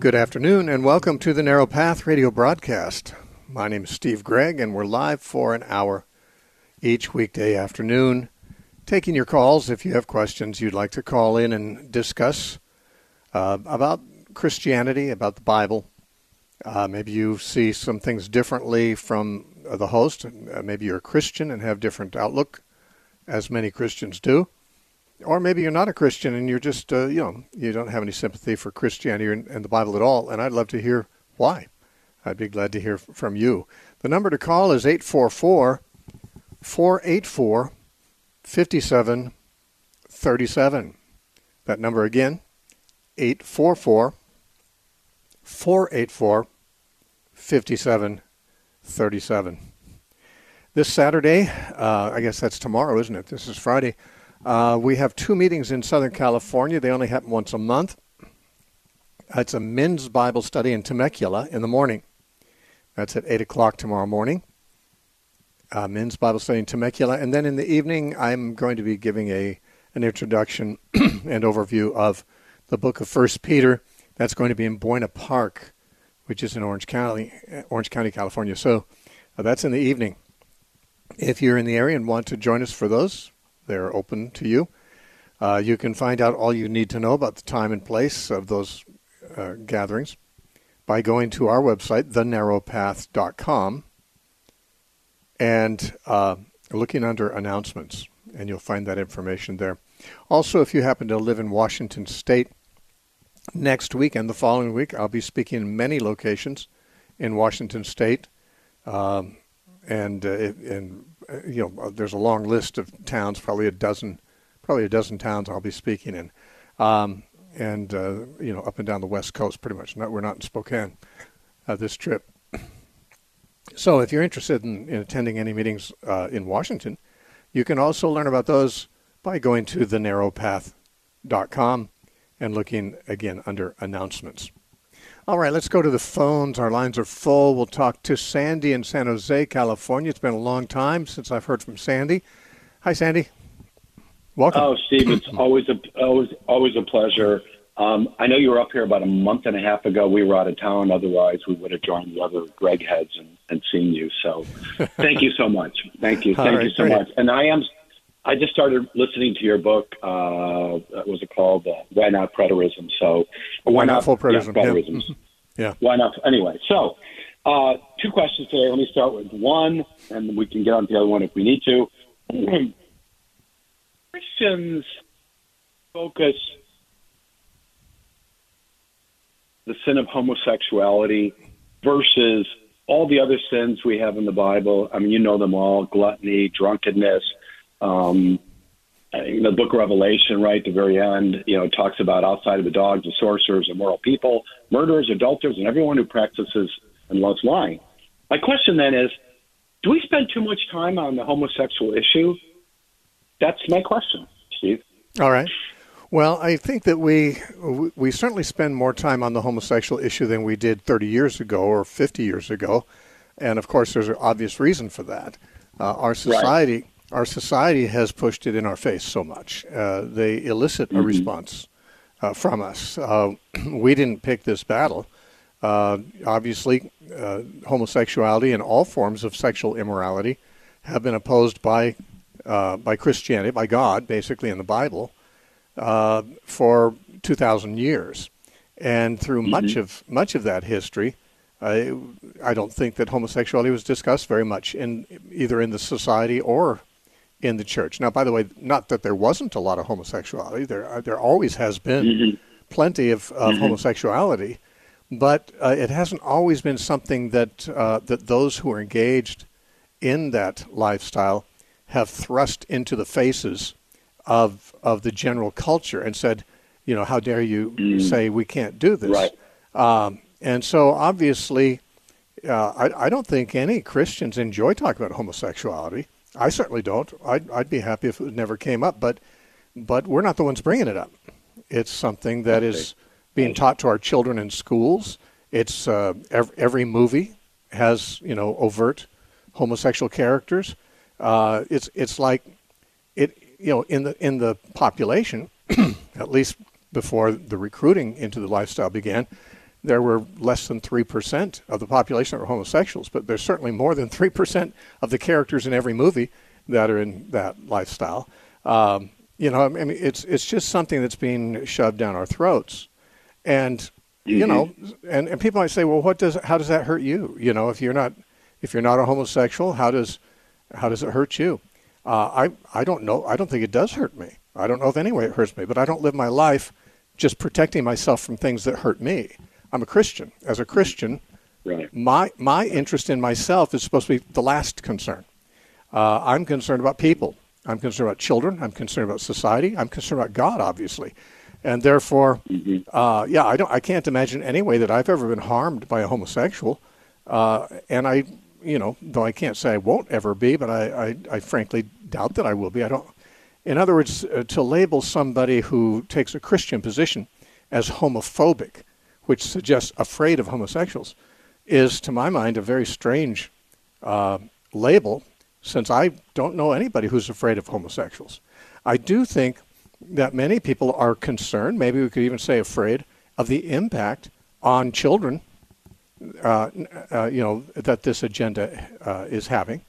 Good afternoon, and welcome to the Narrow Path radio broadcast. My name is Steve Gregg, and we're live for an hour each weekday afternoon, taking your calls if you have questions you'd like to call in and discuss about Christianity, about the Bible. Maybe you see some things differently from the host. Maybe you're a Christian and have different outlook, as many Christians do. Or maybe you're not a Christian and you're just, you don't have any sympathy for Christianity and the Bible at all, and I'd love to hear why. I'd be glad to hear from you. The number to call is 844-484-5737. That number again, 844-484-5737. This Saturday, I guess that's tomorrow, isn't it? This is Friday. We have two meetings in Southern California. They only happen once a month. It's a men's Bible study in Temecula in the morning. That's at 8 o'clock tomorrow morning. Men's Bible study in Temecula. And then in the evening, I'm going to be giving an introduction and overview of the book of 1 Peter. That's going to be in Buena Park, which is in Orange County, California. So that's in the evening. If you're in the area and want to join us for those, they're open to you. You can find out all you need to know about the time and place of those gatherings by going to our website, thenarrowpath.com, and looking under announcements, and you'll find that information there. Also, if you happen to live in Washington State, next week and the following week, I'll be speaking in many locations in Washington State, there's a long list of towns, probably a dozen towns I'll be speaking in, up and down the West Coast, pretty much. We're not in Spokane this trip. So if you're interested in attending any meetings in Washington, you can also learn about those by going to thenarrowpath.com and looking again under announcements. All right, let's go to the phones. Our lines are full. We'll talk to Sandy in San Jose, California. It's been a long time since I've heard from Sandy. Hi, Sandy. Welcome. Oh, Steve, it's always a pleasure. I know you were up here about a month and a half ago. We were out of town. Otherwise, we would have joined the other Greg heads and seen you. So thank you so much. Thank you. Thank you so much. And I just started listening to your book. What was it called? Why Not Preterism? So Why Not Full Preterism? Yeah, preterism. Yeah. Why not? Anyway, so two questions today. Let me start with one, and we can get on to the other one if we need to. Christians focus the sin of homosexuality versus all the other sins we have in the Bible. I mean, you know them all: gluttony, drunkenness. The book of Revelation, right at the very end, talks about outside of the dogs, the sorcerers, immoral people, murderers, adulterers, and everyone who practices and loves lying. My question then is, do we spend too much time on the homosexual issue? That's my question, Steve. All right. Well, I think that we certainly spend more time on the homosexual issue than we did 30 years ago or 50 years ago. And, of course, there's an obvious reason for that. Our society... Right. Our society has pushed it in our face so much. They elicit a response from us. We didn't pick this battle. Obviously, homosexuality and all forms of sexual immorality have been opposed by Christianity, by God, basically in the Bible, for 2,000 years. And through much of that history, I don't think that homosexuality was discussed very much either in the society or in the church. Now, by the way, not that there wasn't a lot of homosexuality. There always has been plenty of homosexuality, but it hasn't always been something that that those who are engaged in that lifestyle have thrust into the faces of the general culture and said, how dare you say we can't do this? Right. And so, obviously, I don't think any Christians enjoy talking about homosexuality. I certainly don't. I'd be happy if it never came up, but we're not the ones bringing it up. It's something that is being taught to our children in schools. It's every movie has overt homosexual characters. It's like it in the population, at least before the recruiting into the lifestyle began. there were less than 3% of the population that were homosexuals, but there's certainly more than 3% of the characters in every movie that are in that lifestyle. You know, I mean, it's just something that's being shoved down our throats. And, you know, and people might say, well, how does that hurt you? You know, if you're not a homosexual, how does it hurt you? I don't know. I don't think it does hurt me. I don't know if any way it hurts me, but I don't live my life just protecting myself from things that hurt me. I'm a Christian. As a Christian, right. my interest in myself is supposed to be the last concern. I'm concerned about people. I'm concerned about children. I'm concerned about society. I'm concerned about God, obviously. And therefore, I can't imagine any way that I've ever been harmed by a homosexual. And I, you know, though I can't say I won't ever be, but I frankly doubt that I will be. In other words, to label somebody who takes a Christian position as homophobic, which suggests afraid of homosexuals, is, to my mind, a very strange label, since I don't know anybody who's afraid of homosexuals. I do think that many people are concerned, maybe we could even say afraid, of the impact on children, you know, that this agenda is having.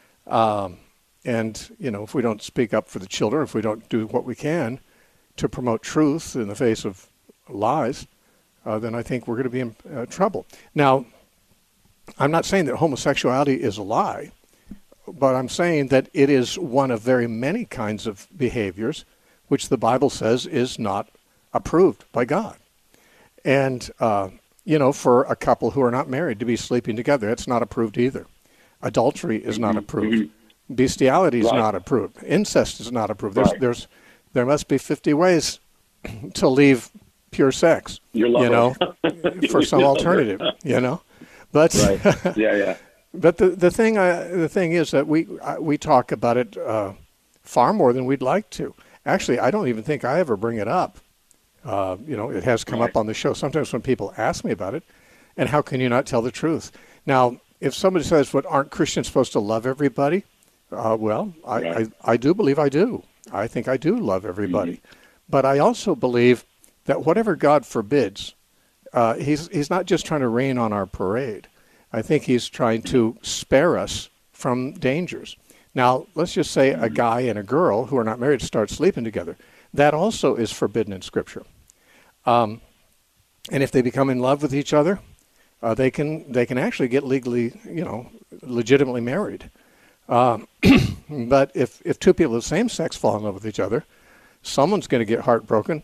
And, you know, if we don't speak up for the children, if we don't do what we can to promote truth in the face of lies, then I think we're going to be in trouble. Now, I'm not saying that homosexuality is a lie, but I'm saying that it is one of very many kinds of behaviors which the Bible says is not approved by God. And, you know, for a couple who are not married to be sleeping together, it's not approved either. Adultery is not approved. Bestiality is not approved. Incest is not approved. There must be 50 ways to leave pure sex, you know, for some alternative, you know. But But the thing is that we talk about it far more than we'd like to. Actually, I don't even think I ever bring it up. You know, it has come up on the show sometimes when people ask me about it. And how can you not tell the truth? Now, if somebody says, "What, aren't Christians supposed to love everybody?" Well, I do believe I do. I think I do love everybody. But I also believe that whatever God forbids, he's not just trying to rain on our parade. I think he's trying to spare us from dangers. Now, let's just say a guy and a girl who are not married start sleeping together. That also is forbidden in Scripture. And if they become in love with each other, they can actually get legally, you know, legitimately married. But if two people of the same sex fall in love with each other, someone's going to get heartbroken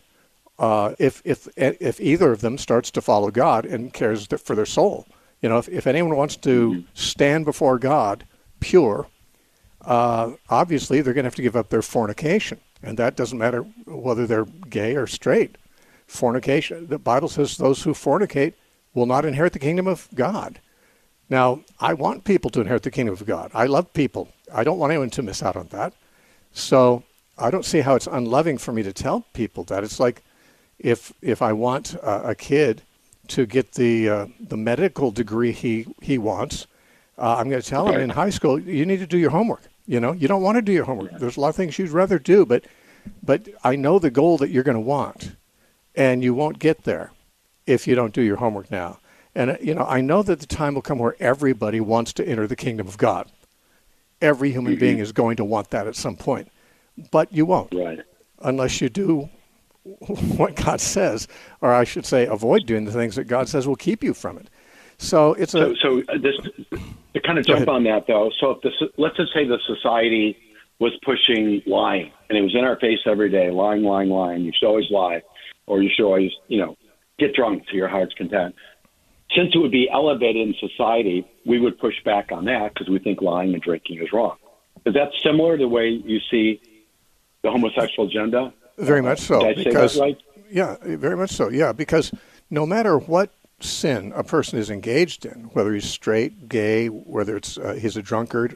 if either of them starts to follow God and cares for their soul. You know, if anyone wants to stand before God pure, obviously they're going to have to give up their fornication. And that doesn't matter whether they're gay or straight. Fornication, the Bible says those who fornicate will not inherit the kingdom of God. Now, I want people to inherit the kingdom of God. I love people. I don't want anyone to miss out on that. So I don't see how it's unloving for me to tell people that. It's like if I want a kid to get the medical degree he wants, I'm going to tell him in high school, you need to do your homework. You know, you don't want to do your homework. There's a lot of things you'd rather do, but I know the goal that you're going to want, and you won't get there if you don't do your homework now. And, you know, I know that the time will come where everybody wants to enter the kingdom of God. Every human being is going to want that at some point, but you won't unless you do what God says, or I should say, avoid doing the things that God says will keep you from it. So it's so this to kind of jump on that though. So if let's just say the society was pushing lying, and it was in our face every day, lying. You should always lie, or you should always, you know, get drunk to your heart's content. Since it would be elevated in society, we would push back on that because we think lying and drinking is wrong. Is that similar to the way you see the homosexual agenda? Very much so. Did I say that right? Yeah, very much so. Yeah, because no matter what sin a person is engaged in, whether he's straight, gay, whether it's he's a drunkard,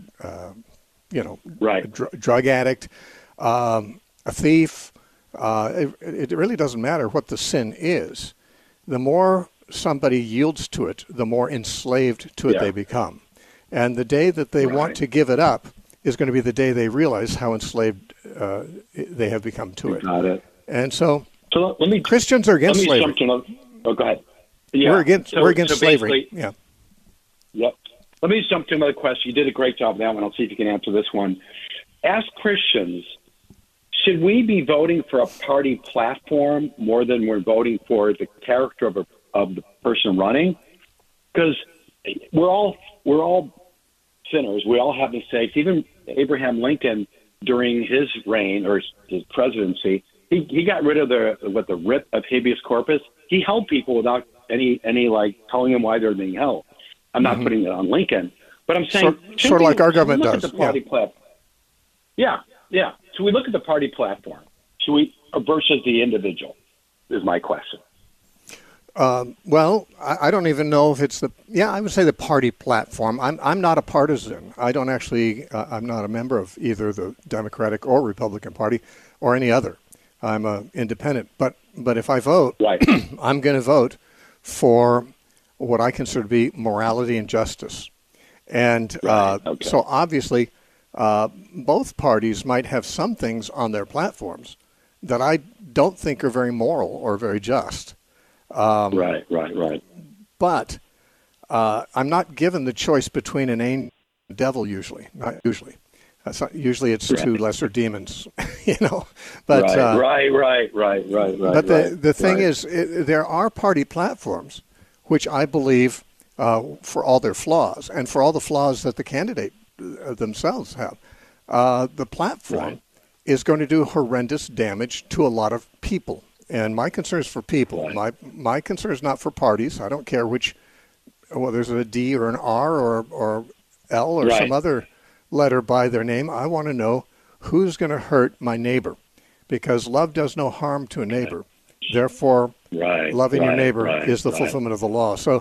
you know, drug addict, a thief, it really doesn't matter what the sin is. The more somebody yields to it, the more enslaved to it they become. And the day that they want to give it up is going to be the day they realize how enslaved they have become to it. Got it. And so let me, Christians are against slavery. Go ahead. Yeah. We're against slavery. Yeah. Yep. Let me jump to another question. You did a great job with that one. I'll see if you can answer this one. As Christians, should we be voting for a party platform more than we're voting for the character of the person running? Because we're all sinners. We all have mistakes. Even Abraham Lincoln, during his reign or his presidency, he got rid of the writ of habeas corpus. He held people without any like telling them why they're being held. I'm not putting it on Lincoln, but I'm saying sort of like our government does. At the party platform. Yeah. Should we look at the party platform? Should we versus the individual? Is my question. Well, I don't even know if it's I would say the party platform. I'm not a partisan. I don't actually. I'm not a member of either the Democratic or Republican Party or any other. I'm an independent. But if I vote, right. I'm going to vote for what I consider to be morality and justice. And so obviously, both parties might have some things on their platforms that I don't think are very moral or very just. Right. But I'm not given the choice between an angel and a devil usually. Not usually. Usually it's two lesser demons, But, right. But the thing is, there are party platforms which I believe, for all their flaws and for all the flaws that the candidate themselves have, the platform is going to do horrendous damage to a lot of people. And my concern is for people. Right. My concern is not for parties. I don't care which, whether there's a D or an R or L or some other letter by their name. I want to know who's going to hurt my neighbor, because love does no harm to a neighbor. Therefore, loving your neighbor is the fulfillment of the law. So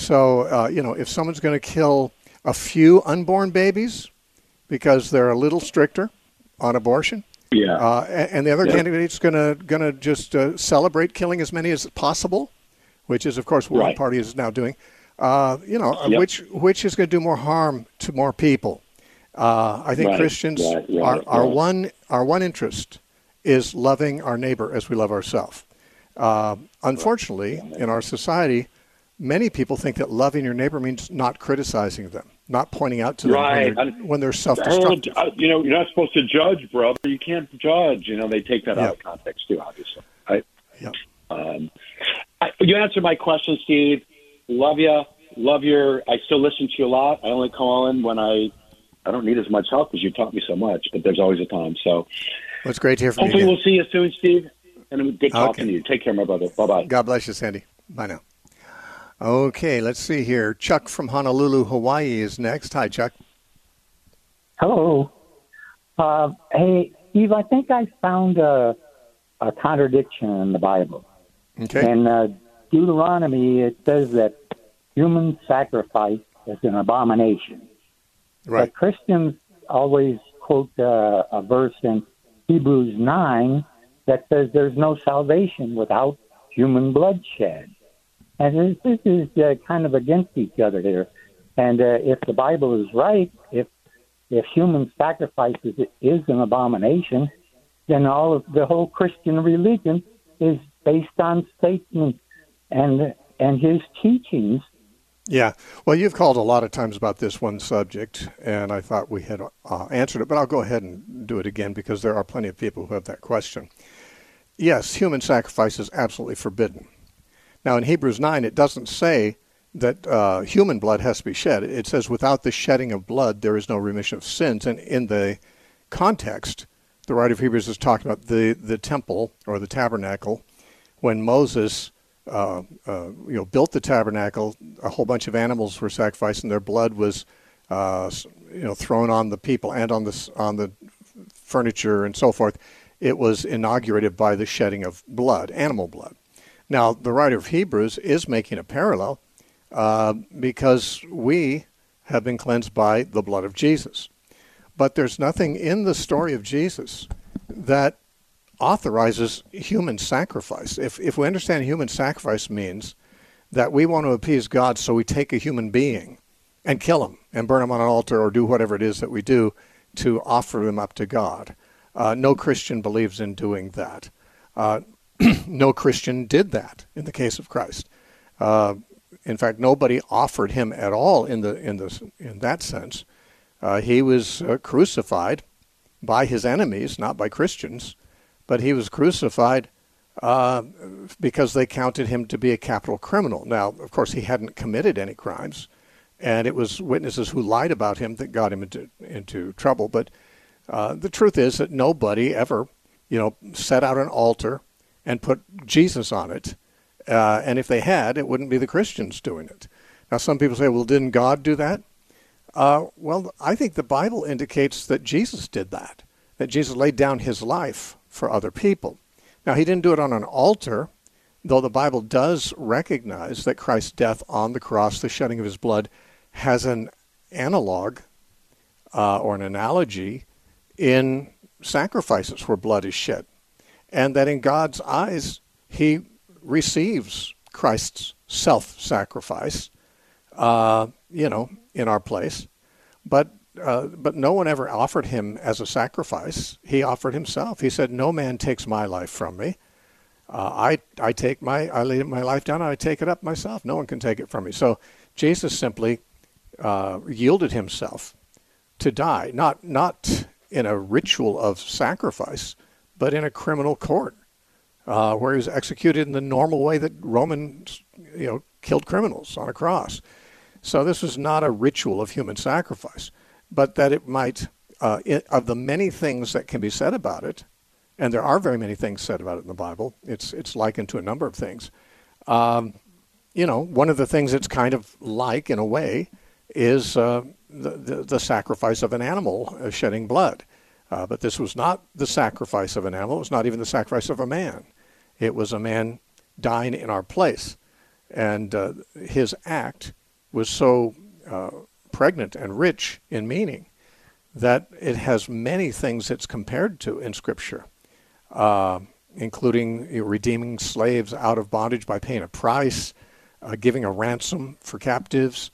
if someone's going to kill a few unborn babies because they're a little stricter on abortion, and the other candidate's going to just celebrate killing as many as possible, which is, of course, what one party is now doing. Which is going to do more harm to more people? I think Christians, our one interest is loving our neighbor as we love ourselves. Unfortunately, in our society, many people think that loving your neighbor means not criticizing them, not pointing out to them when they're self-destructive. You're not supposed to judge, brother. You can't judge. They take that out of context too, obviously. You answered my question, Steve. Love you. I still listen to you a lot. I only call in when I don't need as much help because you taught me so much, but there's always a time. So it's great to hear from you. Hopefully we'll see you soon, Steve. And good talking to you. Take care, my brother. Bye-bye. God bless you, Sandy. Bye now. Okay, let's see here. Chuck from Honolulu, Hawaii is next. Hi, Chuck. Hello. Hey, Steve, I think I found a contradiction in the Bible. Okay. In Deuteronomy, it says that human sacrifice is an abomination. Right. But Christians always quote a verse in Hebrews 9 that says there's no salvation without human bloodshed. And this is kind of against each other here. And if the Bible is right, if human sacrifice is an abomination, then the whole Christian religion is based on Satan and his teachings. Yeah. Well, you've called a lot of times about this one subject, and I thought we had answered it, but I'll go ahead and do it again because there are plenty of people who have that question. Yes, human sacrifice is absolutely forbidden. Now, in Hebrews 9, it doesn't say that human blood has to be shed. It says, without the shedding of blood, there is no remission of sins. And in the context, the writer of Hebrews is talking about the temple or the tabernacle. When Moses built the tabernacle, a whole bunch of animals were sacrificed, and their blood was thrown on the people and on the furniture and so forth. It was inaugurated by the shedding of blood, animal blood. Now, the writer of Hebrews is making a parallel because we have been cleansed by the blood of Jesus. But there's nothing in the story of Jesus that authorizes human sacrifice. If we understand human sacrifice means that we want to appease God, so we take a human being and kill him and burn him on an altar or do whatever it is that we do to offer them up to God. No Christian believes in doing that. No Christian did that in the case of Christ. In fact, nobody offered him at all in that sense. He was crucified by his enemies, not by Christians, but he was crucified because they counted him to be a capital criminal. Now, of course, he hadn't committed any crimes, and it was witnesses who lied about him that got him into trouble. But the truth is that nobody ever, set out an altar and put Jesus on it. And if they had, it wouldn't be the Christians doing it. Now, some people say, well, didn't God do that? Well, I think the Bible indicates that Jesus did that Jesus laid down his life for other people. Now, he didn't do it on an altar, though the Bible does recognize that Christ's death on the cross, the shedding of his blood, has an analog or an analogy in sacrifices where blood is shed. And that in God's eyes, he receives Christ's self-sacrifice, in our place. But no one ever offered him as a sacrifice. He offered himself. He said, "No man takes my life from me. I lay my life down and I take it up myself. No one can take it from me." So Jesus simply yielded himself to die, not in a ritual of sacrifice, but in a criminal court, where he was executed in the normal way that Romans, killed criminals on a cross. So this was not a ritual of human sacrifice, but that it might, of the many things that can be said about it, and there are very many things said about it in the Bible. It's likened to a number of things. One of the things it's kind of like, in a way, is the sacrifice of an animal shedding blood. But this was not the sacrifice of an animal. It was not even the sacrifice of a man. It was a man dying in our place. And his act was so pregnant and rich in meaning that it has many things it's compared to in Scripture, including redeeming slaves out of bondage by paying a price, giving a ransom for captives,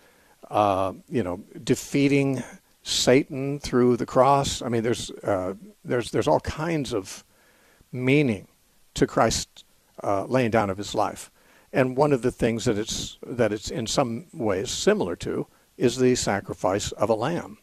defeating Satan through the cross. I mean, there's all kinds of meaning to Christ laying down of his life. And one of the things that it's in some ways similar to is the sacrifice of a lamb.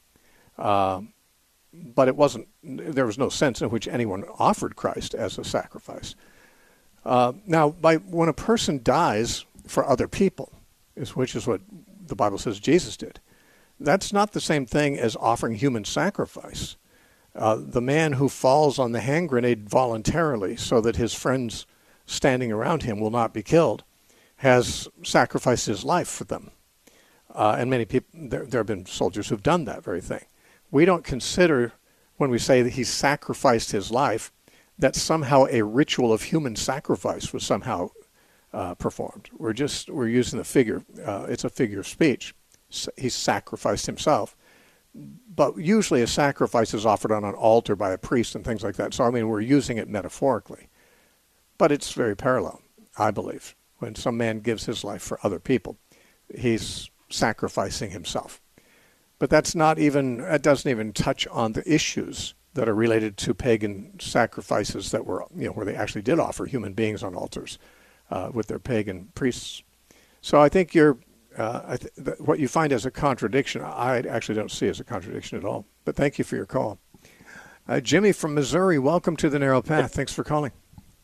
But there was no sense in which anyone offered Christ as a sacrifice. Now, when a person dies for other people, which is what the Bible says Jesus did, that's not the same thing as offering human sacrifice. The man who falls on the hand grenade voluntarily so that his friends standing around him will not be killed has sacrificed his life for them. And many people, there have been soldiers who've done that very thing. We don't consider, when we say that he sacrificed his life, that somehow a ritual of human sacrifice was somehow performed. We're using the figure. It's a figure of speech. He sacrificed himself. But usually a sacrifice is offered on an altar by a priest and things like that. So, we're using it metaphorically. But it's very parallel, I believe. When some man gives his life for other people, he's sacrificing himself. But that doesn't even touch on the issues that are related to pagan sacrifices that were, where they actually did offer human beings on altars with their pagan priests. So I think what you find as a contradiction, I actually don't see as a contradiction at all. But thank you for your call. Jimmy from Missouri, welcome to the Narrow Path. Thanks for calling.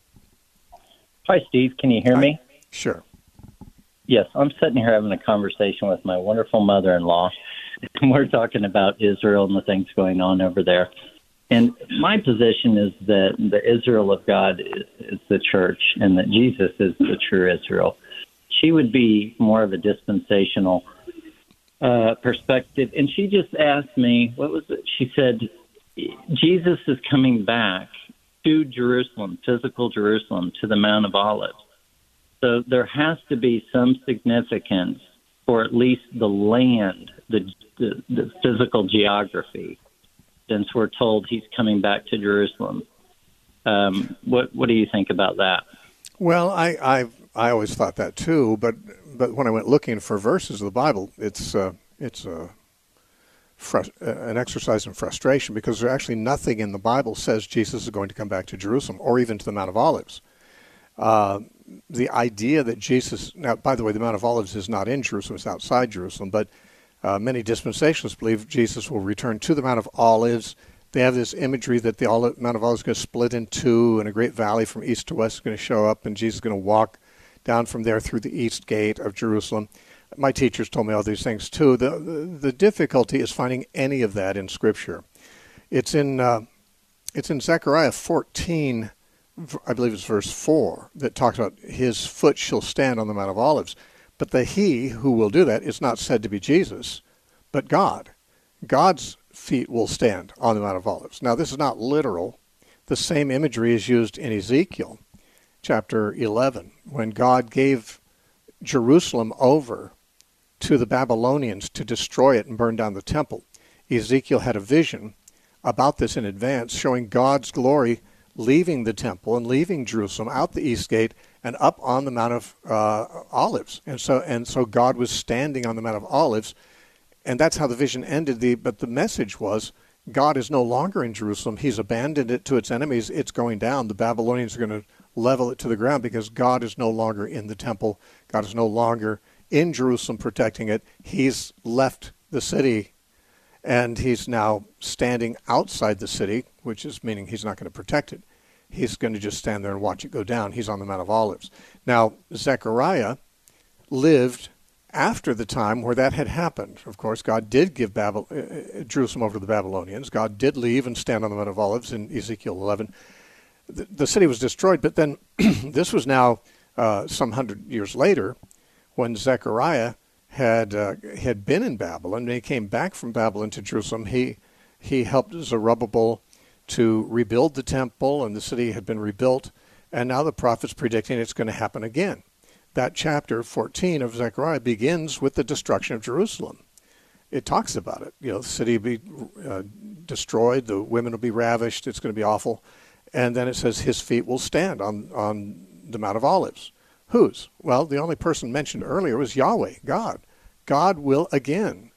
Hi, Steve. Can you hear me? Sure. Yes, I'm sitting here having a conversation with my wonderful mother-in-law, and we're talking about Israel and the things going on over there. And my position is that the Israel of God is the church and that Jesus is the true Israel. She would be more of a dispensational perspective. And she just asked me, what was it? She said, Jesus is coming back to Jerusalem, physical Jerusalem, to the Mount of Olives. So there has to be some significance for at least the land, the physical geography, since we're told he's coming back to Jerusalem. What do you think about that? Well, I always thought that too, but when I went looking for verses of the Bible, it's an exercise in frustration because there's actually nothing in the Bible says Jesus is going to come back to Jerusalem or even to the Mount of Olives. The idea that Jesus, now, by the way, the Mount of Olives is not in Jerusalem, it's outside Jerusalem, but many dispensationalists believe Jesus will return to the Mount of Olives. They have this imagery that the Mount of Olives is going to split in two, and a great valley from east to west is going to show up, and Jesus is going to walk down from there through the east gate of Jerusalem. My teachers told me all these things too. The difficulty is finding any of that in Scripture. It's in Zechariah 14, I believe it's verse 4, that talks about his foot shall stand on the Mount of Olives. But the he who will do that is not said to be Jesus, but God. God's feet will stand on the Mount of Olives. Now, this is not literal. The same imagery is used in Ezekiel chapter 11, when God gave Jerusalem over to the Babylonians to destroy it and burn down the temple. Ezekiel had a vision about this in advance, showing God's glory leaving the temple and leaving Jerusalem out the east gate and up on the Mount of Olives. And so God was standing on the Mount of Olives, and that's how the vision ended. But the message was, God is no longer in Jerusalem. He's abandoned it to its enemies. It's going down. The Babylonians are going to level it to the ground because God is no longer in the temple. God is no longer in Jerusalem protecting it. He's left the city, and he's now standing outside the city, which is meaning he's not going to protect it. He's going to just stand there and watch it go down. He's on the Mount of Olives. Now, Zechariah lived after the time where that had happened. Of course, God did give Jerusalem over to the Babylonians. God did leave and stand on the Mount of Olives in Ezekiel 11. The city was destroyed, but then this was now some 100 years later when Zechariah had been in Babylon. And he came back from Babylon to Jerusalem. He helped Zerubbabel to rebuild the temple, and the city had been rebuilt. And now the prophet's predicting it's going to happen again. That chapter 14 of Zechariah begins with the destruction of Jerusalem. It talks about it. The city will be destroyed. The women will be ravished. It's going to be awful. And then it says his feet will stand on the Mount of Olives. Whose? Well, the only person mentioned earlier was Yahweh, God. God will again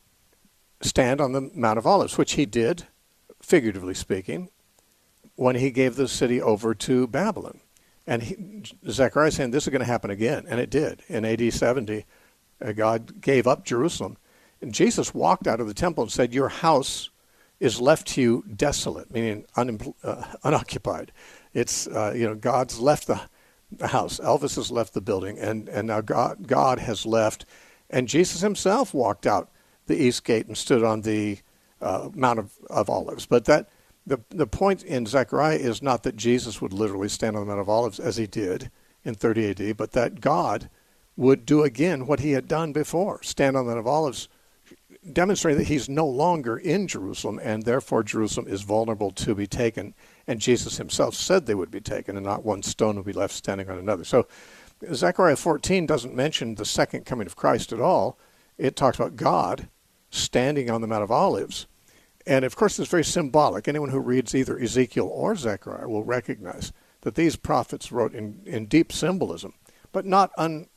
stand on the Mount of Olives, which he did, figuratively speaking, when he gave the city over to Babylon. And Zechariah is saying this is going to happen again, and it did. In AD 70, God gave up Jerusalem. And Jesus walked out of the temple and said, your house is left to you desolate, meaning unoccupied. It's, God's left the house. Elvis has left the building, and now God has left. And Jesus himself walked out the east gate and stood on the Mount of Olives. But the point in Zechariah is not that Jesus would literally stand on the Mount of Olives as he did in 30 AD, but that God would do again what he had done before, stand on the Mount of Olives, demonstrating that he's no longer in Jerusalem, and therefore Jerusalem is vulnerable to be taken. And Jesus himself said they would be taken, and not one stone would be left standing on another. So Zechariah 14 doesn't mention the second coming of Christ at all. It talks about God standing on the Mount of Olives. And of course, it's very symbolic. Anyone who reads either Ezekiel or Zechariah will recognize that these prophets wrote in deep symbolism, but not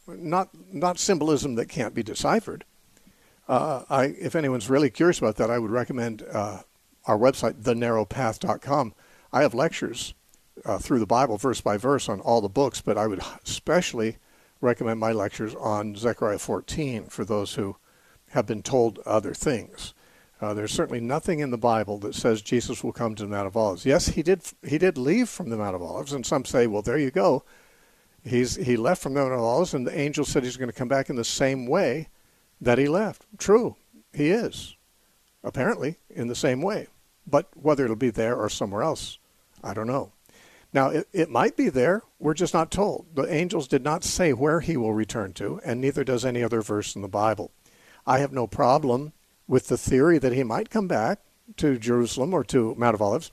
symbolism that can't be deciphered. If anyone's really curious about that, I would recommend our website, thenarrowpath.com. I have lectures through the Bible, verse by verse, on all the books, but I would especially recommend my lectures on Zechariah 14 for those who have been told other things. There's certainly nothing in the Bible that says Jesus will come to the Mount of Olives. Yes, he did leave from the Mount of Olives, and some say, well, there you go. He left from the Mount of Olives, and the angel said he's going to come back in the same way that he left. True, he is, apparently, in the same way. But whether it'll be there or somewhere else, I don't know. Now, it might be there. We're just not told. The angels did not say where he will return to, and neither does any other verse in the Bible. I have no problem with the theory that he might come back to Jerusalem or to Mount of Olives.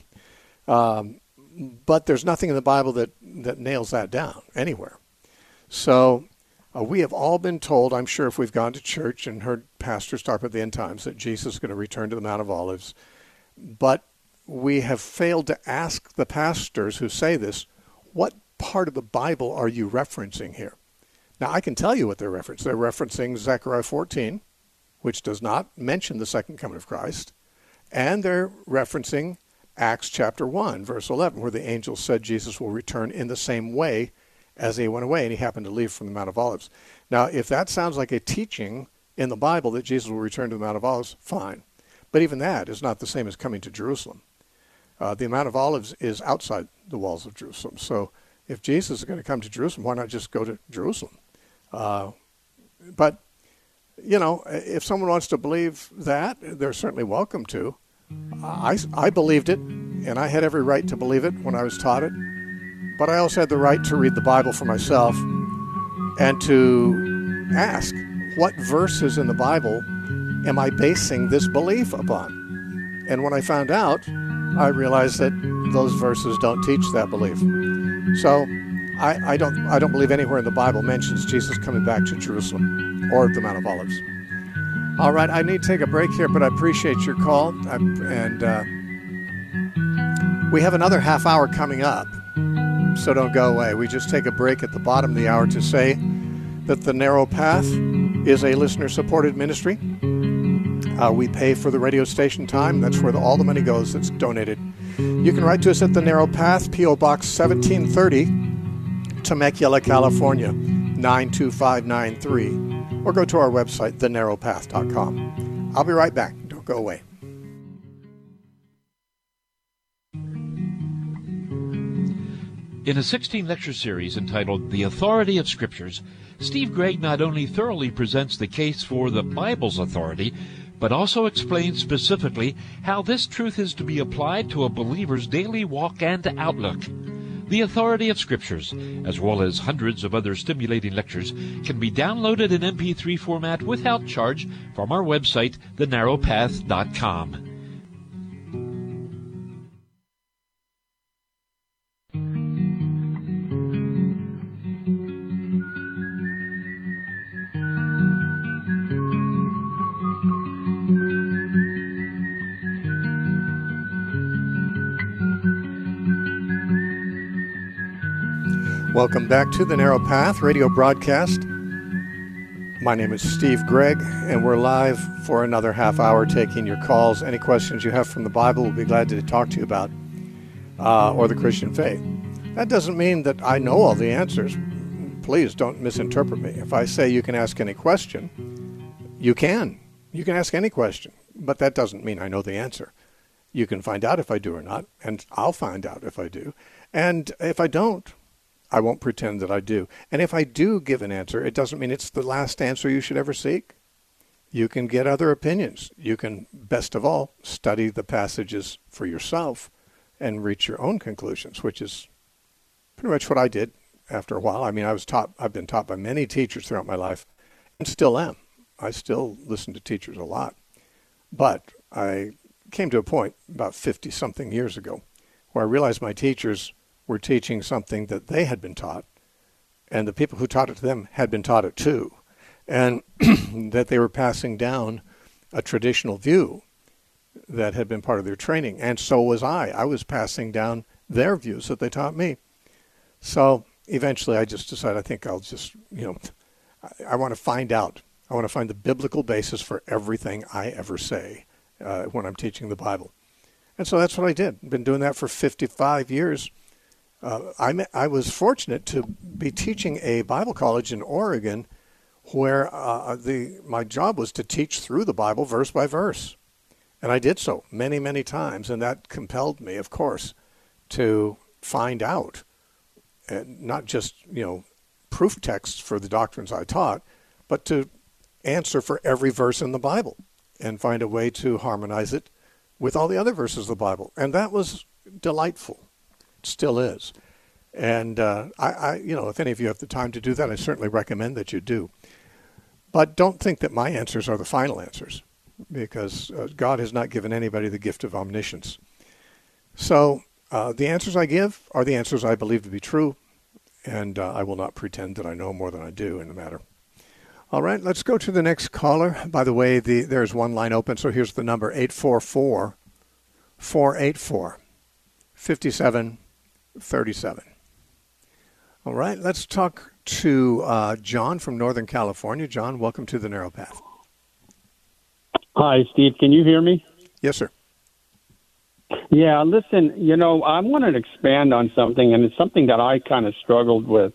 But there's nothing in the Bible that nails that down anywhere. So we have all been told, I'm sure if we've gone to church and heard pastors talk about the end times, that Jesus is going to return to the Mount of Olives. But we have failed to ask the pastors who say this, what part of the Bible are you referencing here? Now, I can tell you what they're referencing. They're referencing Zechariah 14, which does not mention the second coming of Christ, and they're referencing Acts chapter 1, verse 11, where the angel said Jesus will return in the same way as he went away, and he happened to leave from the Mount of Olives. Now, if that sounds like a teaching in the Bible that Jesus will return to the Mount of Olives, fine. But even that is not the same as coming to Jerusalem. The Mount of Olives is outside the walls of Jerusalem. So if Jesus is going to come to Jerusalem, why not just go to Jerusalem? But, you know, if someone wants to believe that, they're certainly welcome to. I believed it, and I had every right to believe it when I was taught it. But I also had the right to read the Bible for myself and to ask, what verses in the Bible am I basing this belief upon? And when I found out, I realized that those verses don't teach that belief. So I don't believe anywhere in the Bible mentions Jesus coming back to Jerusalem or the Mount of Olives. All right, I need to take a break here, but I appreciate your call. And we have another half hour coming up, so don't go away. We just take a break at the bottom of the hour to say that The Narrow Path is a listener-supported ministry. We pay for the radio station time. That's where all the money goes that's donated. You can write to us at The Narrow Path, P.O. Box 1730, Temecula, California, 92593. Or go to our website, thenarrowpath.com. I'll be right back. Don't go away. In a 16-lecture series entitled The Authority of Scriptures, Steve Gregg not only thoroughly presents the case for the Bible's authority, but also explains specifically how this truth is to be applied to a believer's daily walk and outlook. The Authority of Scriptures, as well as hundreds of other stimulating lectures, can be downloaded in MP3 format without charge from our website, thenarrowpath.com. Welcome back to the Narrow Path radio broadcast. My name is Steve Gregg, and we're live for another half hour taking your calls. Any questions you have from the Bible, we'll be glad to talk to you about, or the Christian faith. That doesn't mean that I know all the answers. Please don't misinterpret me. If I say you can ask any question, you can. You can ask any question, but that doesn't mean I know the answer. You can find out if I do or not, and I'll find out if I do. And if I don't, I won't pretend that I do. And if I do give an answer, it doesn't mean it's the last answer you should ever seek. You can get other opinions. You can, best of all, study the passages for yourself and reach your own conclusions, which is pretty much what I did after a while. I mean, I've been taught by many teachers throughout my life and still am. I still listen to teachers a lot. But I came to a point about 50-something years ago where I realized my teachers were teaching something that they had been taught, and the people who taught it to them had been taught it too, and that they were passing down a traditional view that had been part of their training, and so was I. I was passing down their views that they taught me. So eventually I just decided, I think I'll just, I want to find out. I want to find the biblical basis for everything I ever say when I'm teaching the Bible. And so that's what I did. I've been doing that for 55 years. I was fortunate to be teaching a Bible college in Oregon where my job was to teach through the Bible verse by verse. And I did so many, many times, and that compelled me, of course, to find out, and not just, proof texts for the doctrines I taught, but to answer for every verse in the Bible and find a way to harmonize it with all the other verses of the Bible. And that was delightful. Still is. And if any of you have the time to do that, I certainly recommend that you do. But don't think that my answers are the final answers, because God has not given anybody the gift of omniscience. So the answers I give are the answers I believe to be true, and I will not pretend that I know more than I do in the matter. All right, let's go to the next caller. By the way, there's one line open, so here's the number, 844-484-5737. All right, let's talk to John from Northern California. John, welcome to the Narrow Path. Hi, Steve. Can you hear me? Yes, sir. Yeah, listen, I wanted to expand on something, and it's something that I kind of struggled with.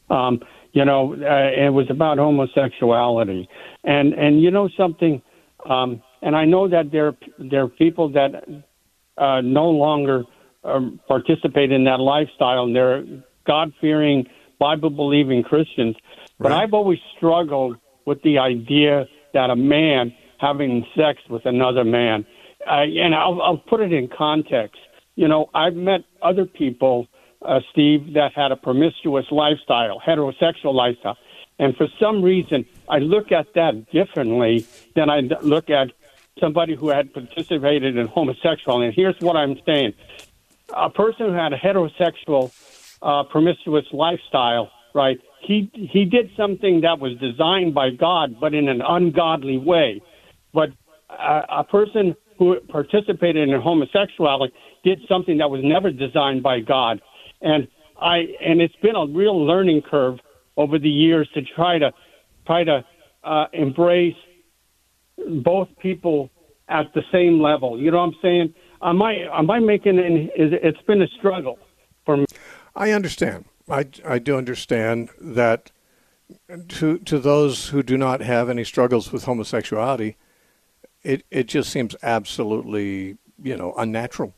It was about homosexuality. And something, and I know that there are people that no longer participate in that lifestyle, and they're God-fearing, Bible-believing Christians. But Right. I've always struggled with the idea that a man having sex with another man. And I'll put it in context. I've met other people, Steve, that had a promiscuous lifestyle, heterosexual lifestyle. And for some reason, I look at that differently than I look at somebody who had participated in homosexuality. And here's what I'm saying. A person who had a heterosexual, promiscuous lifestyle, right, he did something that was designed by God, but in an ungodly way. But a person who participated in homosexuality did something that was never designed by God. And it's been a real learning curve over the years to try to embrace both people at the same level. You know what I'm saying? Am I making it's been a struggle for me. I understand. I do understand that to those who do not have any struggles with homosexuality, it just seems absolutely, unnatural.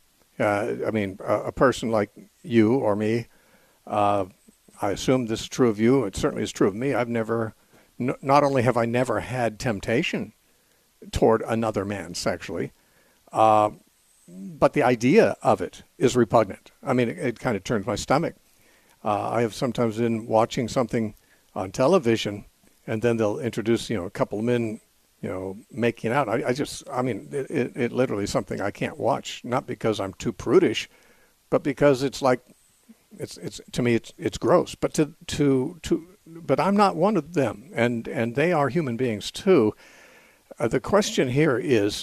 A person like you or me, I assume this is true of you. It certainly is true of me. Not only have I never had temptation toward another man sexually, but the idea of it is repugnant. It kind of turns my stomach. I have sometimes been watching something on television, and then they'll introduce, a couple of men, making out. It literally is something I can't watch, not because I'm too prudish, but because it's like, it's to me, it's gross. But but I'm not one of them, and they are human beings too. The question here is,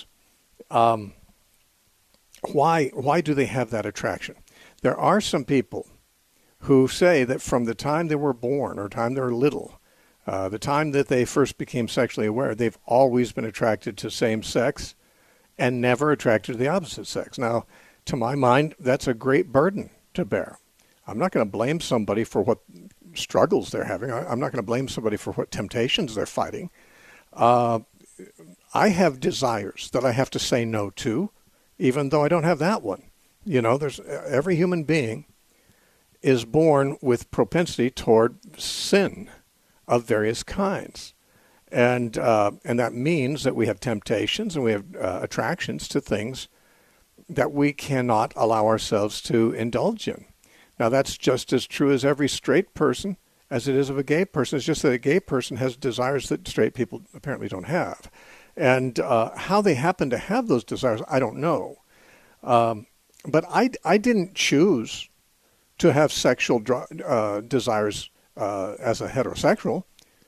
why do they have that attraction? There are some people who say that from the time they were born or time they were little, the time that they first became sexually aware, they've always been attracted to same sex and never attracted to the opposite sex. Now, to my mind, that's a great burden to bear. I'm not going to blame somebody for what struggles they're having. I'm not going to blame somebody for what temptations they're fighting. I have desires that I have to say no to, even though I don't have that one. There's every human being is born with propensity toward sin of various kinds. And that means that we have temptations and we have attractions to things that we cannot allow ourselves to indulge in. Now, that's just as true as every straight person as it is of a gay person. It's just that a gay person has desires that straight people apparently don't have. And how they happen to have those desires, I don't know. But I didn't choose to have sexual desires as a heterosexual.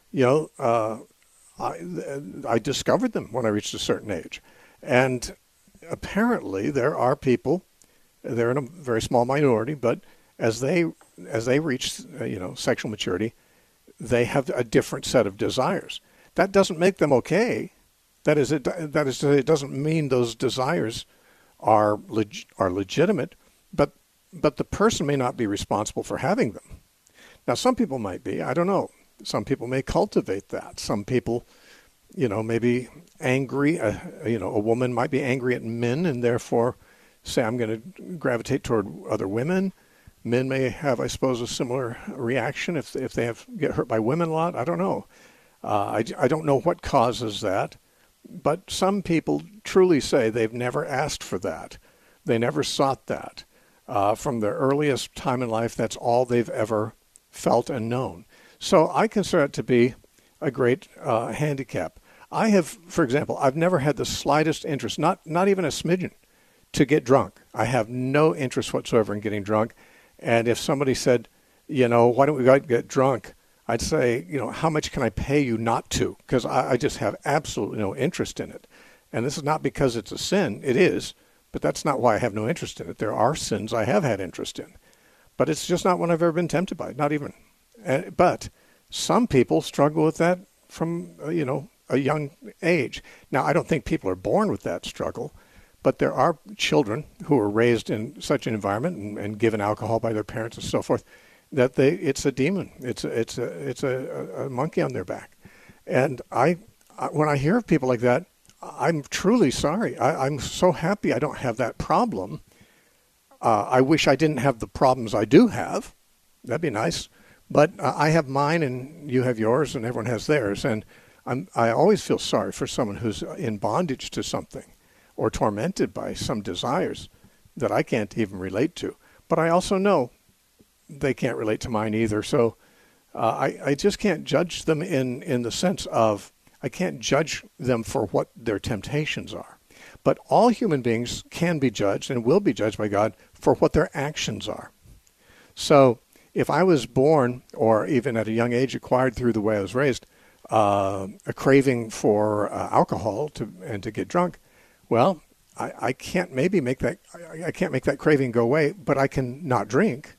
I discovered them when I reached a certain age. And apparently there are people, they're in a very small minority, but as they reach sexual maturity, they have a different set of desires. That doesn't make them okay. That is, it doesn't mean those desires are legitimate, but the person may not be responsible for having them. Now, some people might be. I don't know. Some people may cultivate that. Some people, may be angry. A woman might be angry at men and therefore say, I'm going to gravitate toward other women. Men may have, I suppose, a similar reaction if they get hurt by women a lot. I don't know. I don't know what causes that. But some people truly say they've never asked for that. They never sought that. From their earliest time in life, that's all they've ever felt and known. So I consider it to be a great handicap. I have, for example, I've never had the slightest interest, not even a smidgen, to get drunk. I have no interest whatsoever in getting drunk. And if somebody said, why don't we go get drunk? I'd say, how much can I pay you not to? Because I just have absolutely no interest in it. And this is not because it's a sin. It is. But that's not why I have no interest in it. There are sins I have had interest in. But it's just not one I've ever been tempted by, not even. But some people struggle with that from, a young age. Now, I don't think people are born with that struggle. But there are children who are raised in such an environment and given alcohol by their parents and so forth that it's a demon. It's a monkey on their back. And when I hear of people like that, I'm truly sorry. I'm so happy I don't have that problem. I wish I didn't have the problems I do have. That'd be nice. But I have mine and you have yours and everyone has theirs. And I always feel sorry for someone who's in bondage to something or tormented by some desires that I can't even relate to. But I also know they can't relate to mine either. So I just can't judge them in the sense of I can't judge them for what their temptations are. But all human beings can be judged and will be judged by God for what their actions are. So if I was born, or even at a young age acquired through the way I was raised, a craving for alcohol and to get drunk, well, I can't maybe make that I can't make that craving go away, but I can not drink.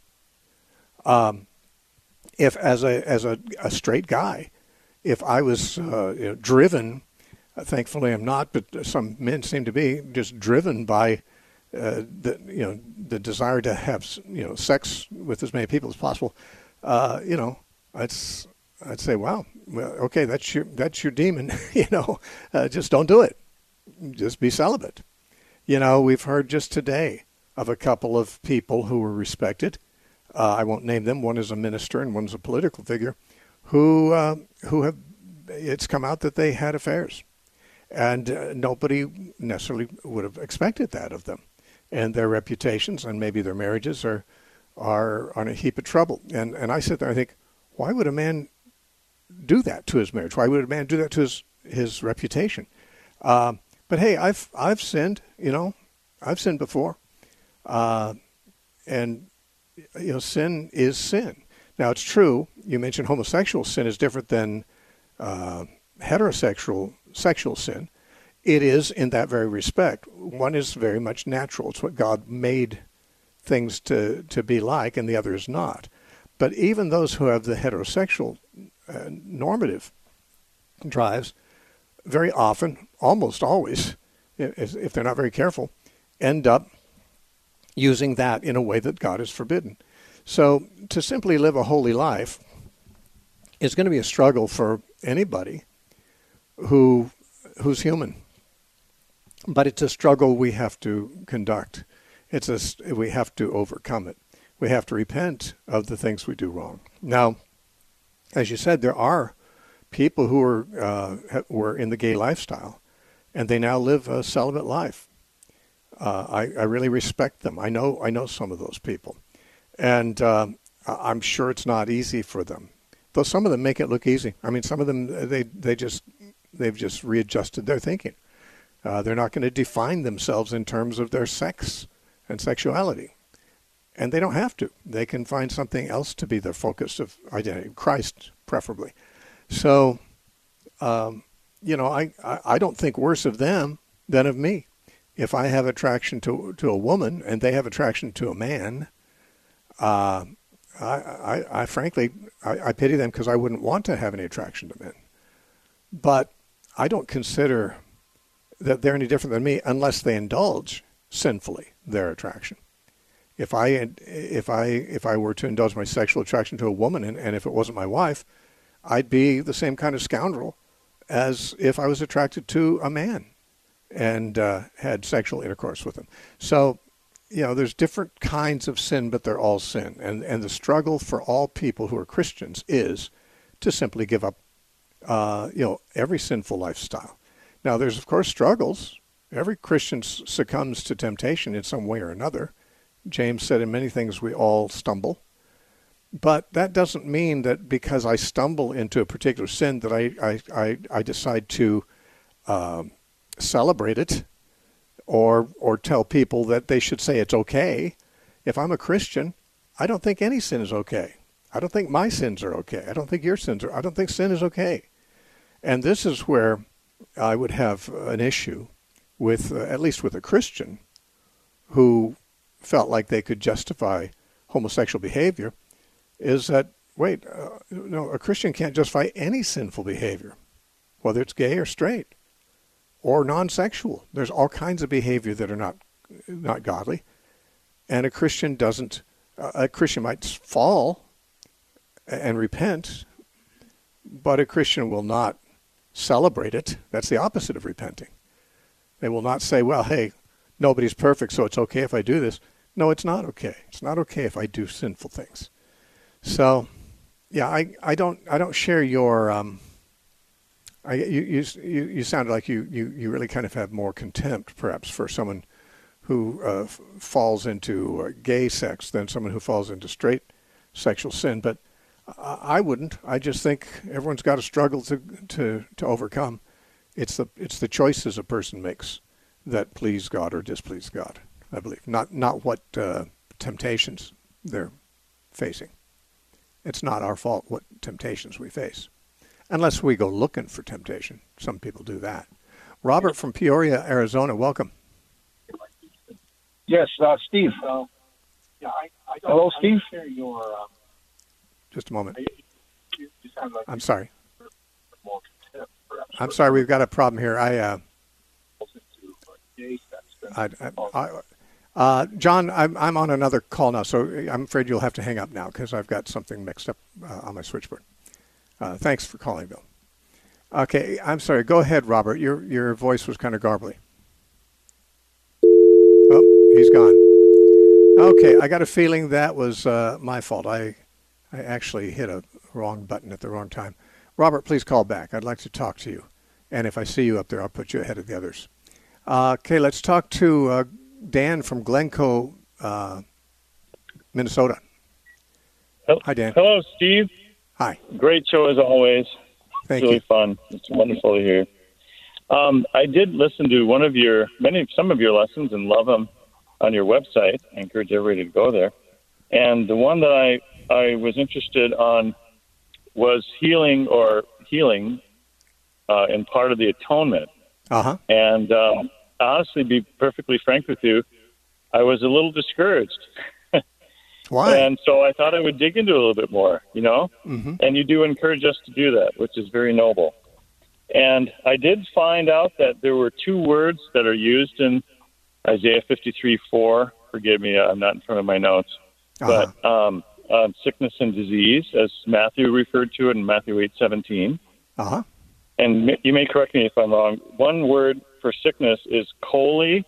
If as a straight guy, if I was driven, thankfully I'm not, but some men seem to be just driven by the desire to have sex with as many people as possible. I'd say, wow, well, okay, that's your demon. Just don't do it. Just be celibate. We've heard just today of a couple of people who were respected. I won't name them. One is a minister and one's a political figure who have, it's come out that they had affairs. And nobody necessarily would have expected that of them. And their reputations and maybe their marriages are on a heap of trouble. And I sit there and I think, why would a man do that to his marriage? Why would a man do that to his reputation? But hey, I've sinned, I've sinned before. And sin is sin. Now, it's true, you mentioned homosexual sin is different than heterosexual sexual sin. It is in that very respect. One is very much natural. It's what God made things to be like, and the other is not. But even those who have the heterosexual normative drives, very often, almost always, if they're not very careful, end up using that in a way that God has forbidden. So to simply live a holy life is going to be a struggle for anybody who's human. But it's a struggle we have to conduct. We have to overcome it. We have to repent of the things we do wrong. Now, as you said, there are people who were in the gay lifestyle, and they now live a celibate life. I really respect them. I know some of those people, and I'm sure it's not easy for them. Though some of them make it look easy. I mean, some of them they've just readjusted their thinking. They're not going to define themselves in terms of their sex and sexuality. And they don't have to. They can find something else to be their focus of identity, Christ preferably. So, I don't think worse of them than of me. If I have attraction to a woman and they have attraction to a man, I frankly pity them because I wouldn't want to have any attraction to men. But I don't consider that they're any different than me unless they indulge sinfully their attraction. If I were to indulge my sexual attraction to a woman and if it wasn't my wife, I'd be the same kind of scoundrel as if I was attracted to a man and had sexual intercourse with him. So, there's different kinds of sin, but they're all sin. And the struggle for all people who are Christians is to simply give up, every sinful lifestyle. Now, there's, of course, struggles. Every Christian succumbs to temptation in some way or another. James said in many things we all stumble. But that doesn't mean that because I stumble into a particular sin that I decide to celebrate it or tell people that they should say it's okay. If I'm a Christian, I don't think any sin is okay. I don't think my sins are okay. I don't think your sins are. I don't think sin is okay. And this is where I would have an issue with, at least with a Christian, who felt like they could justify homosexual behavior, is that, a Christian can't justify any sinful behavior, whether it's gay or straight, or non-sexual. There's all kinds of behavior that are not godly, and a Christian doesn't. A Christian might fall and repent, but a Christian will not celebrate it. That's the opposite of repenting. They will not say, well, hey, nobody's perfect, so it's okay if I do this. No, it's not okay. It's not okay if I do sinful things. So, yeah, I don't share your. You sounded like you really kind of have more contempt, perhaps, for someone who falls into gay sex than someone who falls into straight sexual sin. But I wouldn't. I just think everyone's got a struggle to overcome. It's the choices a person makes that please God or displease God, I believe. Not what temptations they're facing. It's not our fault what temptations we face, unless we go looking for temptation. Some people do that. Robert from Peoria, Arizona, welcome. Yes, Steve. Hello, Steve. Just a moment. I'm sorry. I'm sorry, we've got a problem here. John, I'm on another call now, so I'm afraid you'll have to hang up now because I've got something mixed up on my switchboard. Thanks for calling, Bill. Okay, I'm sorry. Go ahead, Robert. Your voice was kind of garbly. Oh, he's gone. Okay, I got a feeling that was my fault. I actually hit a wrong button at the wrong time. Robert, please call back. I'd like to talk to you. And if I see you up there, I'll put you ahead of the others. Okay, let's talk to Dan from Glencoe, Minnesota. Hi, Dan. Hello, Steve. Hi. Great show as always. Thank really you. Fun. It's wonderful to hear. I did listen to some of your lessons and love them on your website. I encourage everybody to go there. And the one that I was interested on was healing in part of the atonement. Uh-huh. And honestly, be perfectly frank with you, I was a little discouraged. Why? And so I thought I would dig into it a little bit more, Mm-hmm. And you do encourage us to do that, which is very noble. And I did find out that there were two words that are used in Isaiah 53:4. Forgive me, I'm not in front of my notes. Uh-huh. But sickness and disease, as Matthew referred to it in Matthew 8:17. Uh-huh. And you may correct me if I'm wrong. One word for sickness is choli,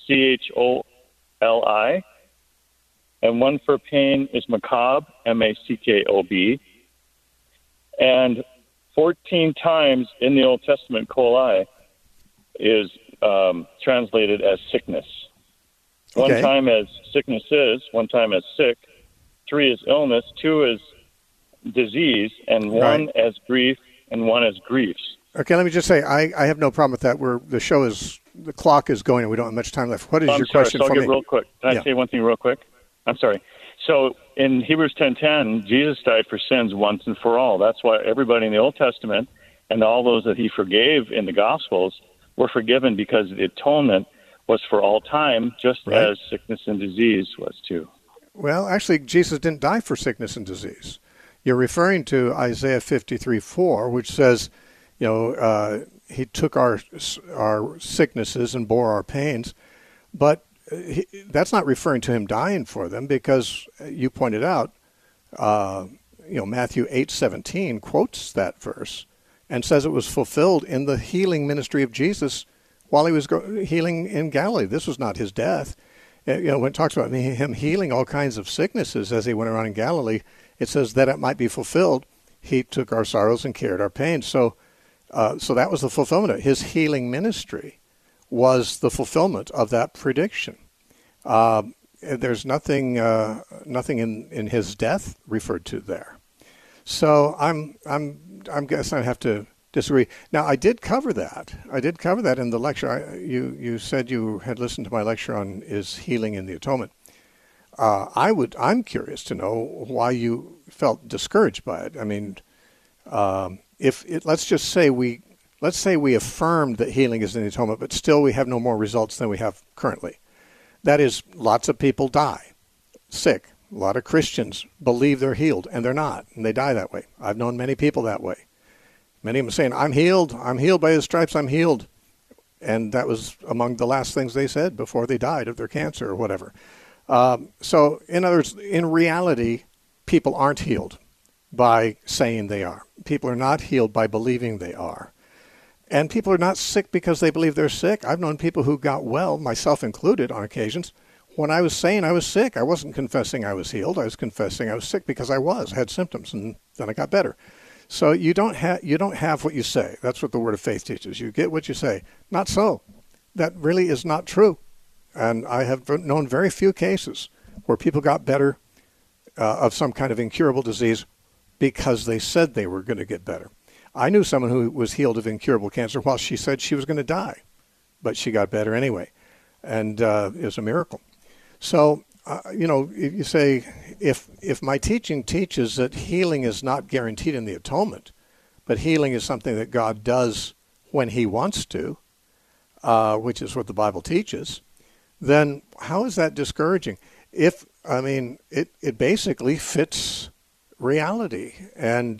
CHOLI. And one for pain is macabre, MACKOB. And 14 times in the Old Testament, choli is translated as sickness. Okay. One time as sickness is, one time as sick. 3 is illness, 2 is disease, and 1 as grief, and 1 as griefs. Okay, let me just say, I have no problem with that. The clock is going and we don't have much time left. What is your question so for I'll me? get real quick. Can I say one thing real quick? I'm sorry. So in Hebrews 10:10, Jesus died for sins once and for all. That's why everybody in the Old Testament and all those that he forgave in the Gospels were forgiven because the atonement was for all time, just as sickness and disease was too. Well, actually, Jesus didn't die for sickness and disease. You're referring to Isaiah 53:4, which says, he took our sicknesses and bore our pains, but that's not referring to him dying for them, because you pointed out, Matthew 8:17 quotes that verse and says it was fulfilled in the healing ministry of Jesus while he was healing in Galilee. This was not his death. When it talks about him healing all kinds of sicknesses as he went around in Galilee, it says that it might be fulfilled. He took our sorrows and carried our pains. So that was the fulfillment of it. His healing ministry was the fulfillment of that prediction. There's nothing in his death referred to there. So I'm guessing I have to disagree. Now, I did cover that. In the lecture. You said you had listened to my lecture on is healing in the atonement. I'm curious to know why you felt discouraged by it. I mean, let's say we affirmed that healing is in the atonement, but still we have no more results than we have currently. That is, lots of people die sick. A lot of Christians believe they're healed, and they're not, and they die that way. I've known many people that way. Many of them saying, I'm healed by his stripes, I'm healed. And that was among the last things they said before they died of their cancer or whatever. So, in other words, in reality, people aren't healed by saying they are. People are not healed by believing they are. And people are not sick because they believe they're sick. I've known people who got well, myself included on occasions, when I was saying I was sick. I wasn't confessing I was healed. I was confessing I was sick because I had symptoms, and then I got better. So you don't have what you say. That's what the Word of Faith teaches. You get what you say. Not so. That really is not true. And I have known very few cases where people got better of some kind of incurable disease because they said they were going to get better. I knew someone who was healed of incurable cancer while she said she was going to die, but she got better anyway, and it was a miracle. So, if you say, if my teaching teaches that healing is not guaranteed in the atonement, but healing is something that God does when he wants to, which is what the Bible teaches, then how is that discouraging? It basically fits reality. And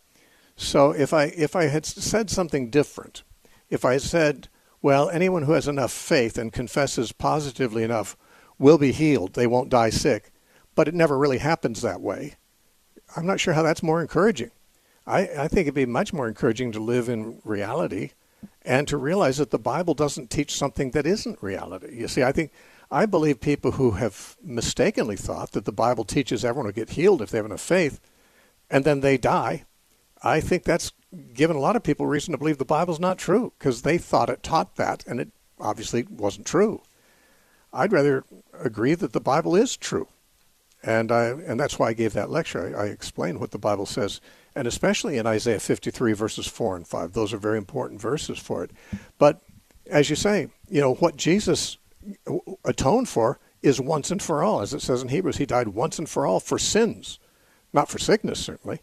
so if I had said something different, if I said, well, anyone who has enough faith and confesses positively enough will be healed, they won't die sick, but it never really happens that way, I'm not sure how that's more encouraging. I think it'd be much more encouraging to live in reality and to realize that the Bible doesn't teach something that isn't reality. You see, I believe people who have mistakenly thought that the Bible teaches everyone will get healed if they have enough faith, and then they die. I think that's given a lot of people reason to believe the Bible's not true, because they thought it taught that, and it obviously wasn't true. I'd rather agree that the Bible is true. And that's why I gave that lecture. I explained what the Bible says, and especially in Isaiah 53, verses 4 and 5. Those are very important verses for it. But as you say, what Jesus atoned for is once and for all. As it says in Hebrews, he died once and for all for sins, not for sickness, certainly.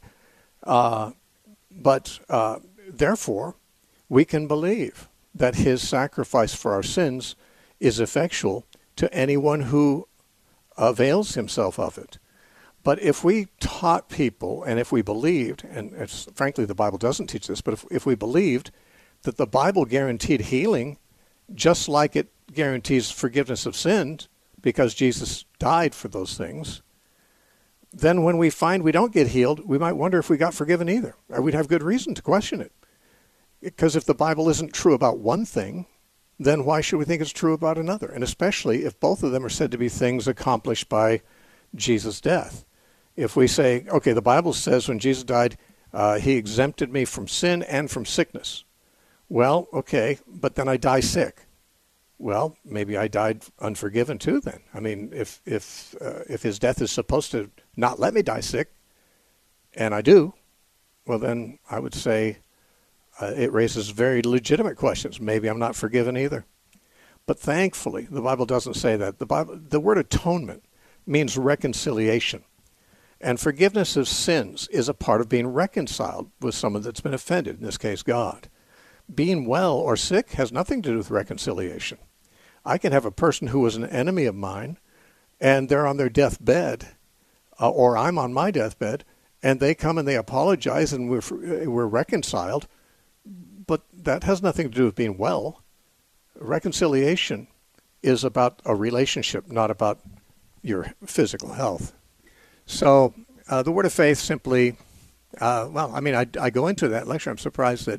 But therefore, we can believe that his sacrifice for our sins is effectual to anyone who avails himself of it. But if we taught people, and if we believed, and frankly the Bible doesn't teach this, but if we believed that the Bible guaranteed healing just like it guarantees forgiveness of sins because Jesus died for those things, then when we find we don't get healed, we might wonder if we got forgiven either. Or we'd have good reason to question it. Because if the Bible isn't true about one thing, then why should we think it's true about another? And especially if both of them are said to be things accomplished by Jesus' death. If we say, okay, the Bible says when Jesus died, he exempted me from sin and from sickness. Well, okay, but then I die sick. Well, maybe I died unforgiven too then. I mean, if his death is supposed to not let me die sick, and I do, well then I would say it raises very legitimate questions. Maybe I'm not forgiven either. But thankfully, the Bible doesn't say that. The word atonement means reconciliation. And forgiveness of sins is a part of being reconciled with someone that's been offended, in this case, God. Being well or sick has nothing to do with reconciliation. I can have a person who was an enemy of mine, and they're on their deathbed, or I'm on my deathbed, and they come and they apologize, and we're reconciled. But that has nothing to do with being well. Reconciliation is about a relationship, not about your physical health. So the Word of Faith simply, I go into that lecture. I'm surprised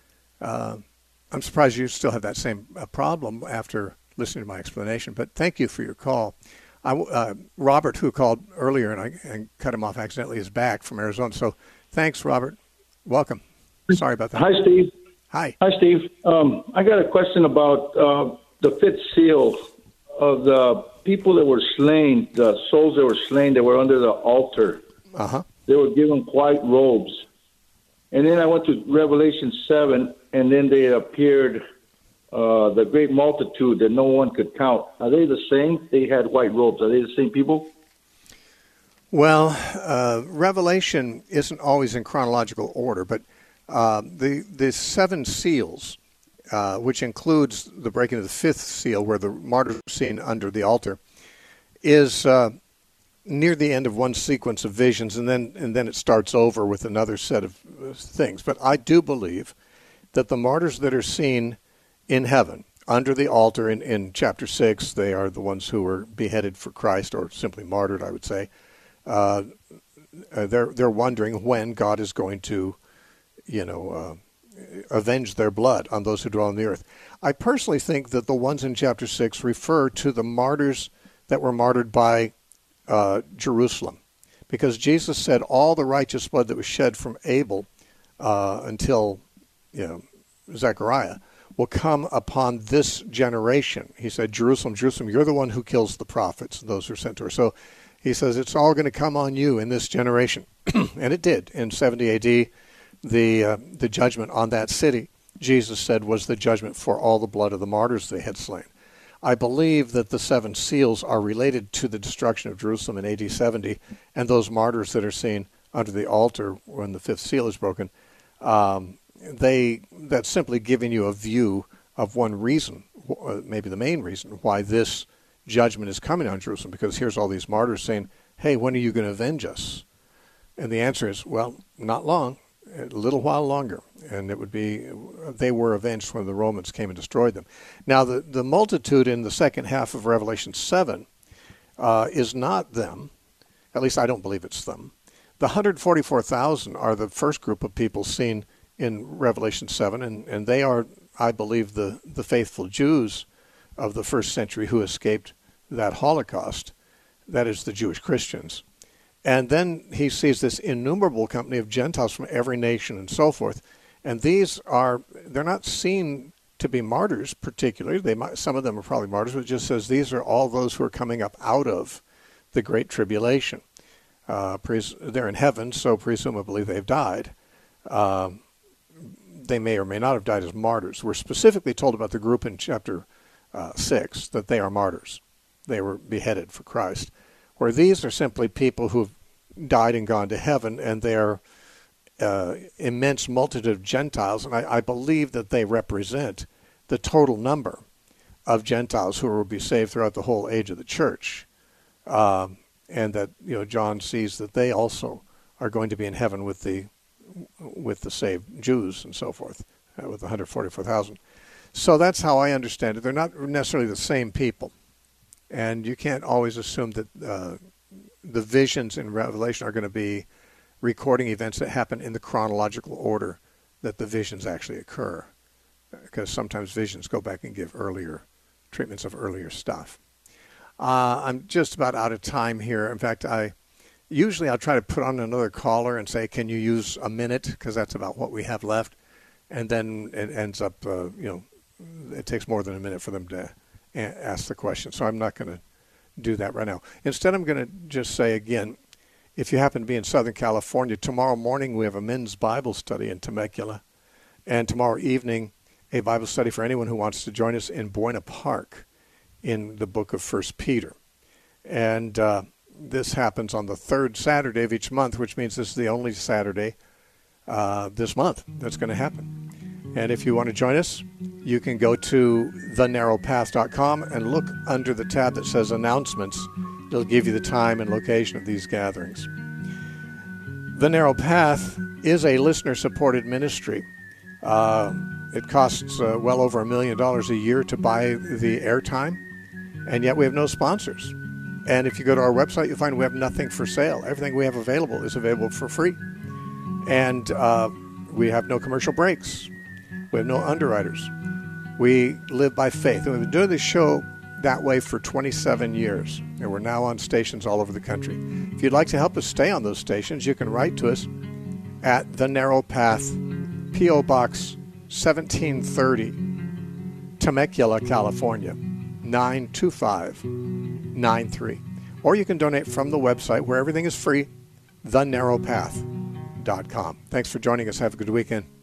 you still have that same problem after listening to my explanation. But thank you for your call. Robert, who called earlier and cut him off accidentally, is back from Arizona. So thanks, Robert. Welcome. Sorry about that. Hi, Steve. Hi. Hi, Steve. I got a question about the fifth seal of the people that were slain, the souls that were slain, that were under the altar. Uh-huh. They were given white robes. And then I went to Revelation 7, and then they appeared, the great multitude that no one could count. Are they the same? They had white robes. Are they the same people? Well, Revelation isn't always in chronological order, but the seven seals, which includes the breaking of the fifth seal, where the martyrs are seen under the altar, is near the end of one sequence of visions, and then it starts over with another set of things. But I do believe that the martyrs that are seen in heaven, under the altar in chapter 6. They are the ones who were beheaded for Christ, or simply martyred, I would say. They're wondering when God is going to, avenge their blood on those who dwell on the earth. I personally think that the ones in chapter 6 refer to the martyrs that were martyred by Jerusalem, because Jesus said all the righteous blood that was shed from Abel until Zechariah will come upon this generation. He said, Jerusalem, Jerusalem, you're the one who kills the prophets, those who are sent to her. So he says it's all going to come on you in this generation. And it did. In 70 A.D., the judgment on that city, Jesus said, was the judgment for all the blood of the martyrs they had slain. I believe that the 7 seals are related to the destruction of Jerusalem in AD 70, and those martyrs that are seen under the altar when the 5th seal is broken, that's simply giving you a view of one reason, maybe the main reason, why this judgment is coming on Jerusalem, because here's all these martyrs saying, hey, when are you going to avenge us? And the answer is, well, not long, a little while longer. And it would be, they were avenged when the Romans came and destroyed them. Now, the multitude in the second half of Revelation 7 is not them. At least I don't believe it's them. The 144,000 are the first group of people seen in Revelation 7, and they are, I believe, the faithful Jews of the first century who escaped that Holocaust. That is the Jewish Christians. And then he sees this innumerable company of Gentiles from every nation and so forth. And they're not seen to be martyrs particularly. Some of them are probably martyrs, but it just says these are all those who are coming up out of the Great Tribulation. They're in heaven, so presumably they've died. They may or may not have died as martyrs. We're specifically told about the group in chapter 6 that they are martyrs. They were beheaded for Christ. Where these are simply people who've died and gone to heaven, and they are immense multitude of Gentiles, and I believe that they represent the total number of Gentiles who will be saved throughout the whole age of the church, and that John sees that they also are going to be in heaven with the saved Jews and so forth, with the 144,000. So that's how I understand it. They're not necessarily the same people. And you can't always assume that the visions in Revelation are going to be recording events that happen in the chronological order that the visions actually occur. Because sometimes visions go back and give earlier treatments of earlier stuff. I'm just about out of time here. In fact, I'll try to put on another caller and say, can you use a minute? Because that's about what we have left. And then it ends up, it takes more than a minute for them to ask the question. So I'm not going to do that right now. Instead, I'm going to just say again, if you happen to be in Southern California, tomorrow morning we have a men's Bible study in Temecula. And tomorrow evening, a Bible study for anyone who wants to join us in Buena Park in the book of 1 Peter. And this happens on the 3rd Saturday of each month, which means this is the only Saturday this month that's going to happen. And if you want to join us, you can go to thenarrowpath.com and look under the tab that says Announcements. It'll give you the time and location of these gatherings. The Narrow Path is a listener-supported ministry. It costs well over $1 million a year to buy the airtime, and yet we have no sponsors. And if you go to our website, you'll find we have nothing for sale. Everything we have available is available for free. And we have no commercial breaks. We have no underwriters. We live by faith. And we've been doing this show that way for 27 years. And we're now on stations all over the country. If you'd like to help us stay on those stations, you can write to us at The Narrow Path, P.O. Box 1730, Temecula, California, 92593. Or you can donate from the website where everything is free, thenarrowpath.com. Thanks for joining us. Have a good weekend.